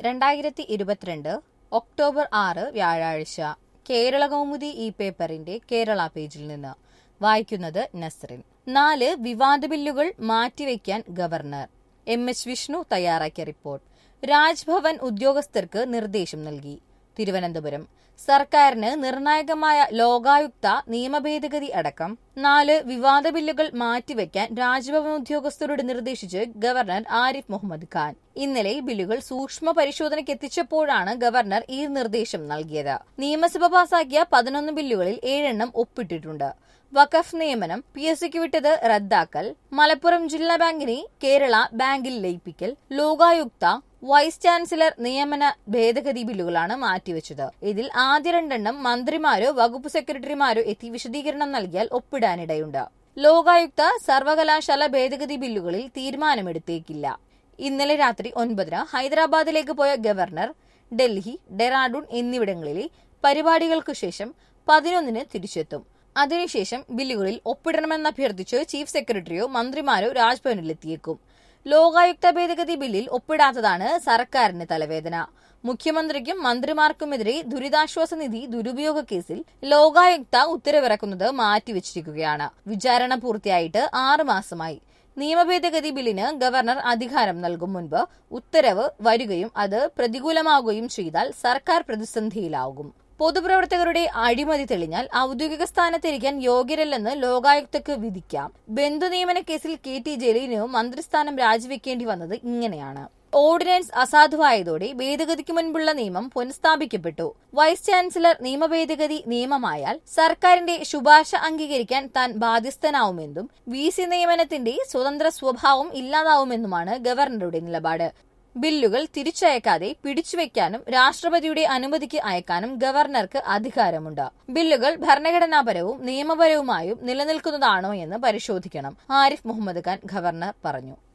2022 October 6 വ്യാഴാഴ്ച കേരള കൗമുദി ഈ പേപ്പറിന്റെ കേരള പേജിൽ നിന്ന് വായിക്കുന്നത് നസ്റിൻ. 4 വിവാദ ബില്ലുകൾ മാറ്റിവെക്കാൻ ഗവർണർ. MS വിഷ്ണു തയ്യാറാക്കിയ റിപ്പോർട്ട്. രാജ്ഭവൻ ഉദ്യോഗസ്ഥർക്ക് നിർദ്ദേശം നൽകി. തിരുവനന്തപുരം. സർക്കാരിന് നിർണായകമായ ലോകായുക്ത നിയമഭേദഗതി അടക്കം 4 വിവാദ ബില്ലുകൾ മാറ്റിവെക്കാൻ രാജ്ഭവൻ ഉദ്യോഗസ്ഥരോട് നിർദ്ദേശിച്ച് ഗവർണർ ആരിഫ് മുഹമ്മദ് ഖാൻ. ഇന്നലെ ബില്ലുകൾ സൂക്ഷ്മ പരിശോധനയ്ക്ക് എത്തിച്ചപ്പോഴാണ് ഗവർണർ ഈ നിർദ്ദേശം നൽകിയത്. നിയമസഭ പാസാക്കിയ 11 ബില്ലുകളിൽ 7 എണ്ണം ഒപ്പിട്ടിട്ടുണ്ട്. വഖഫ് നിയമനം, PSCക്ക് വിട്ടത് റദ്ദാക്കൽ, മലപ്പുറം ജില്ലാ ബാങ്കിനെ കേരള ബാങ്കിൽ ലയിപ്പിക്കൽ, ലോകായുക്ത, വൈസ് ചാൻസലർ നിയമന ഭേദഗതി ബില്ലുകളാണ് മാറ്റിവെച്ചത്. ഇതിൽ ആദ്യ 2 എണ്ണം മന്ത്രിമാരോ വകുപ്പ് സെക്രട്ടറിമാരോ എത്തി വിശദീകരണം നൽകിയാൽ ഒപ്പിടാനിടയുണ്ട്. ലോകായുക്ത, സർവകലാശാല ഭേദഗതി ബില്ലുകളിൽ തീരുമാനമെടുത്തേക്കില്ല. ഇന്നലെ രാത്രി 9 ഹൈദരാബാദിലേക്ക് പോയ ഗവർണർ ഡൽഹി, ഡെറാഡൂൺ എന്നിവിടങ്ങളിലെ പരിപാടികൾക്കു ശേഷം 11 തിരിച്ചെത്തും. അതിനുശേഷം ബില്ലുകളിൽ ഒപ്പിടണമെന്നഭ്യർത്ഥിച്ച് ചീഫ് സെക്രട്ടറിയോ മന്ത്രിമാരോ രാജ്ഭവനിലെത്തിയേക്കും. ലോകായുക്ത ഭേദഗതി ബില്ലിൽ ഒപ്പിടാത്തതാണ് സർക്കാരിന് തലവേദന. മുഖ്യമന്ത്രിക്കും മന്ത്രിമാർക്കുമെതിരെ ദുരിതാശ്വാസ നിധി ദുരുപയോഗ കേസിൽ ലോകായുക്ത ഉത്തരവിറക്കുന്നത് മാറ്റിവെച്ചിരിക്കുകയാണ്. വിചാരണ പൂർത്തിയായിട്ട് 6 മാസമായി. നിയമഭേദഗതി ബില്ലിന് ഗവർണർ അധികാരം നൽകും മുൻപ് ഉത്തരവ് വരികയും അത് പ്രതികൂലമാവുകയും ചെയ്താൽ സർക്കാർ പ്രതിസന്ധിയിലാകും. പൊതുപ്രവർത്തകരുടെ അഴിമതി തെളിഞ്ഞാൽ ഔദ്യോഗിക സ്ഥാനത്തിരിക്കാൻ യോഗ്യരല്ലെന്ന് ലോകായുക്തക്ക് വിധിക്കാം. ബന്ധു നിയമന കേസിൽ KT ജലീലിനു മന്ത്രിസ്ഥാനം രാജിവെക്കേണ്ടി വന്നത് ഇങ്ങനെയാണ്. ഓർഡിനൻസ് അസാധുവായതോടെ ഭേദഗതിക്ക് മുൻപുള്ള നിയമം പുനഃസ്ഥാപിക്കപ്പെട്ടു. വൈസ് ചാൻസലർ നിയമഭേദഗതി നിയമമായാൽ സർക്കാരിന്റെ ശുപാർശ അംഗീകരിക്കാൻ താൻ ബാധ്യസ്ഥനാവുമെന്നും VC നിയമനത്തിന്റെ സ്വതന്ത്ര സ്വഭാവം ഇല്ലാതാവുമെന്നുമാണ് ഗവർണറുടെ നിലപാട്. ബില്ലുകൾ തിരിച്ചയക്കാതെ പിടിച്ചുവെക്കാനും രാഷ്ട്രപതിയുടെ അനുമതിക്ക് അയക്കാനും ഗവർണർക്ക് അധികാരമുണ്ട്. ബില്ലുകൾ ഭരണഘടനാപരവും നിയമപരവുമായും നിലനിൽക്കുന്നതാണോ എന്ന് പരിശോധിക്കണം. ആരിഫ് മുഹമ്മദ് ഖാൻ ഗവർണർ പറഞ്ഞു.